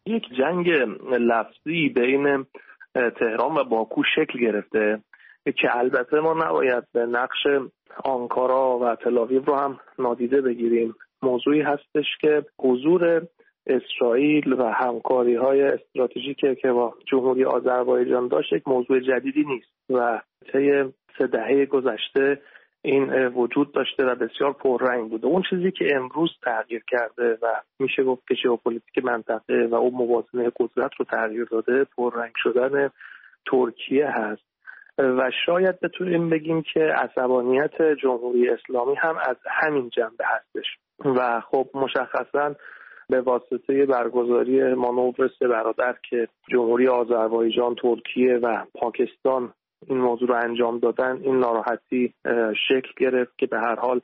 یک جنگ لفظی بین تهران و باکو شکل گرفته که البته ما نباید به نقش آنکارا و تل‌آویو رو هم نادیده بگیریم. موضوعی هستش که حضور اسرائیل و همکاری‌های استراتژیکی که با جمهوری آذربایجان داشت یک موضوع جدیدی نیست و طی 3 دهه گذشته این وجود داشته و بسیار پررنگ بوده. اون چیزی که امروز تغییر کرده و میشه گفت که ژئوپلیتیک منطقه و اون موازنه قدرت رو تغییر داده، پررنگ شدن ترکیه هست و شاید بتونیم بگیم که عصبانیت جمهوری اسلامی هم از همین جنبه هستش و خب مشخصاً به واسطه برگزاری مانور 3 برادر که جمهوری آذربایجان، ترکیه و پاکستان این موضوع رو انجام دادن، این ناراحتی شکل گرفت که به هر حال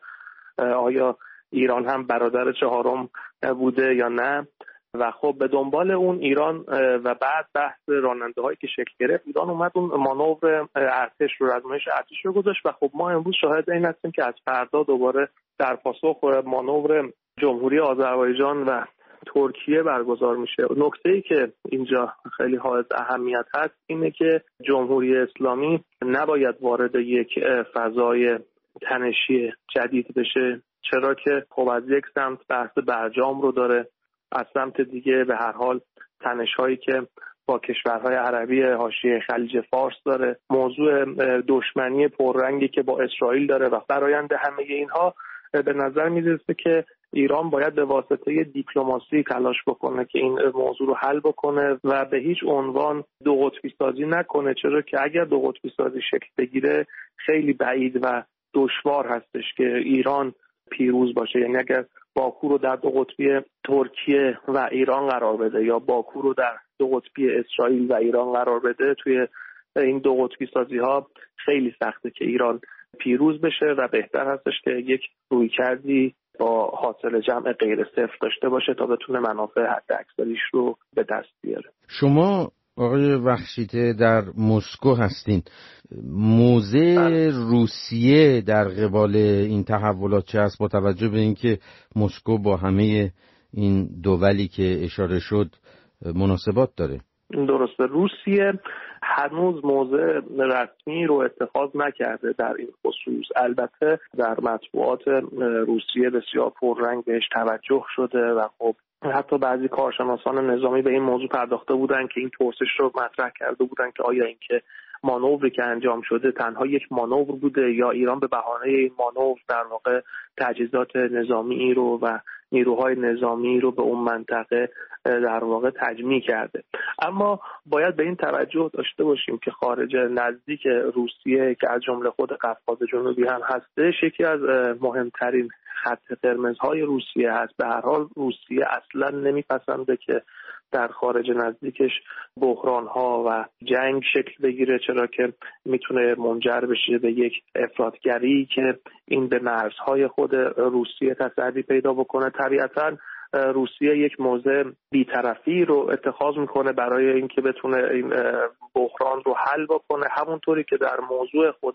آیا ایران هم برادر 4م بوده یا نه. و خب به دنبال اون ایران و بعد بحث راننده هایی که شکل گرفت، ایران اومد اون مانور ارتش رو، آزمایش ارتش رو گذاشت و خب ما امروز شاهد این هستیم که از فردا دوباره در پاسخ مانور جمهوری آذربایجان و ترکیه برگزار میشه. نکته‌ای که اینجا خیلی حائز اهمیت هست اینه که جمهوری اسلامی نباید وارد یک فضای تنشی جدید بشه، چرا که خب از یک سمت بحث برجام رو داره، از سمت دیگه به هر حال تنش‌هایی که با کشورهای عربی حاشیه خلیج فارس داره، موضوع دشمنی پررنگی که با اسرائیل داره و برآینده همه اینها به نظر میرسه که ایران باید به واسطه دیپلماسی تلاش بکنه که این موضوع رو حل بکنه و به هیچ عنوان دو قطبی سازی نکنه، چرا که اگر دو قطبی سازی شکل بگیره خیلی بعید و دشوار هستش که ایران پیروز باشه. یعنی اگر باکو رو در دو قطبی ترکیه و ایران قرار بده یا باکو رو در دو قطبی اسرائیل و ایران قرار بده، توی این دو قطبی سازی ها خیلی سخته که ایران پیروز بشه و بهتر هستش که یک رویکردی با حاصل جمع غیر صفر داشته باشه تا بتونه منافع حد اکثریش رو به دست بیاره. شما آقای وخشیته در مسکو هستین، موضع روسیه در قبال این تحولات چه است با توجه به اینکه مسکو با همه این دولی که اشاره شد مناسبات داره؟ درسته، روسیه هنوز موضع رسمی رو اتخاذ نکرده در این خصوص. البته در مطبوعات روسیه بسیار پررنگ بهش توجه شده و خب حتی بعضی کارشناسان نظامی به این موضوع پرداخته بودن که این پرسش رو مطرح کرده بودن که آیا اینکه مانوری که انجام شده تنها یک مانور بوده یا ایران به بهانه این مانور در واقع تجهیزات نظامی رو و نیروهای نظامی رو به اون منطقه در واقع تجمیع کرده. اما باید به این توجه داشته باشیم که خارج نزدیک روسیه که از جمله خود قفقاز جنوبی هم هستش، یکی از مهمترین خط قرمزهای روسیه هست. به هر حال روسیه اصلا نمیپسنده که در خارج نزدیکش بحران‌ها و جنگ شکل بگیره، چرا که میتونه منجر بشه به یک افراطگری که این به مرزهای خود روسیه تصدی پیدا بکنه. طبیعتاً روسیه یک موضع بی‌طرفی رو اتخاذ میکنه برای اینکه بتونه این بحران رو حل بکنه، همونطوری که در موضوع خود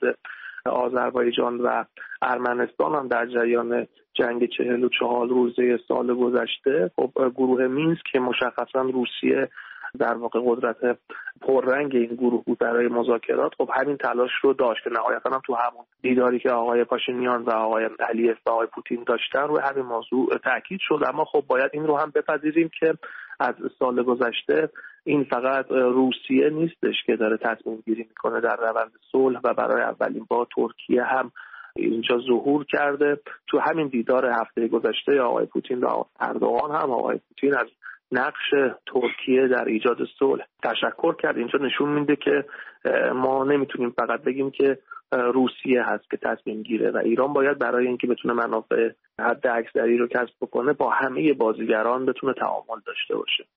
آذربایجان و ارمنستان هم در جریان جنگ 44 روزه سال گذشته خب گروه مینسک که مشخصا روسیه در واقع قدرت پررنگ این گروه بود برای مذاکرات، خب همین تلاش رو داشت که نهایتا هم تو همون دیداری که آقای پاشینیان و آقای علیف و آقای پوتین داشتن روی همین موضوع تاکید شد. اما خب باید این رو هم بپذیریم که از سال گذشته این فقط روسیه نیستش که داره تصمیم گیری میکنه در روند صلح و برای اولین بار ترکیه هم اینجا ظهور کرده. تو همین دیدار هفته گذشته آقای پوتین و اردوغان هم آقای پوتین از نقش ترکیه در ایجاد صلح تشکر کرد. اینجا نشون میده که ما نمیتونیم فقط بگیم که روسیه هست که تصمیم گیره و ایران باید برای اینکه بتونه منافع حد اکثری رو کسب بکنه با همه بازیگران بتونه تعامل داشته باشه.